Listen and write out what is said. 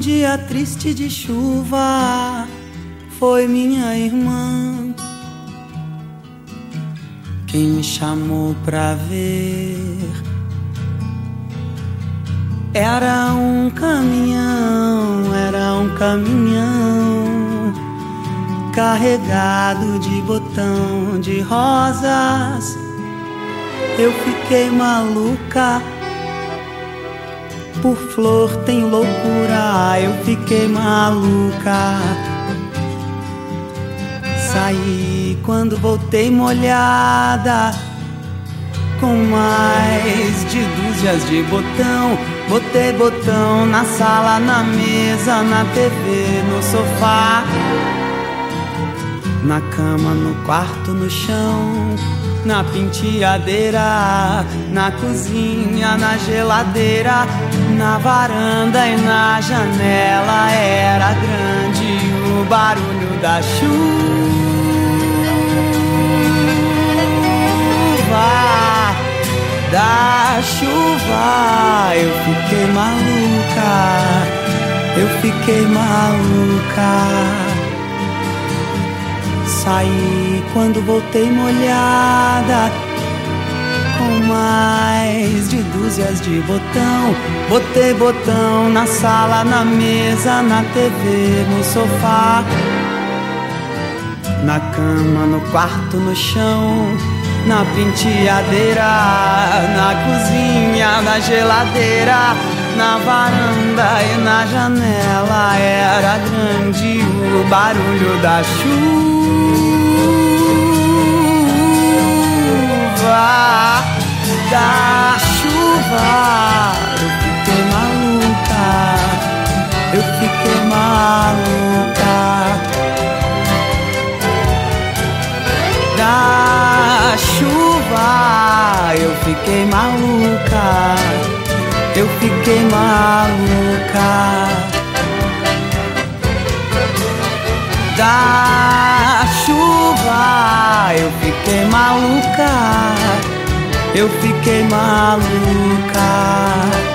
dia triste de chuva foi minha irmã quem me chamou pra ver. Era um caminhão carregado de botão de rosas. Eu fiquei maluca, por flor tenho loucura. Eu fiquei maluca. Saí quando voltei molhada, com mais de dúzias de botão. Botei botão na sala, na mesa, na TV, no sofá, na cama, no quarto, no chão, na penteadeira, na cozinha, na geladeira, na varanda e na janela. Era grande o barulho da chuva. Da chuva, eu fiquei maluca, eu fiquei maluca. Saí quando voltei molhada, com mais de dúzias de botão. Botei botão na sala, na mesa, na TV, no sofá, na cama, no quarto, no chão, na penteadeira, na cozinha, na geladeira, na varanda e na janela. Era grande o barulho da chuva, da chuva. Eu fiquei maluca, eu fiquei maluca. Da chuva, eu fiquei maluca, eu fiquei maluca. Da chuva, eu fiquei maluca, eu fiquei maluca.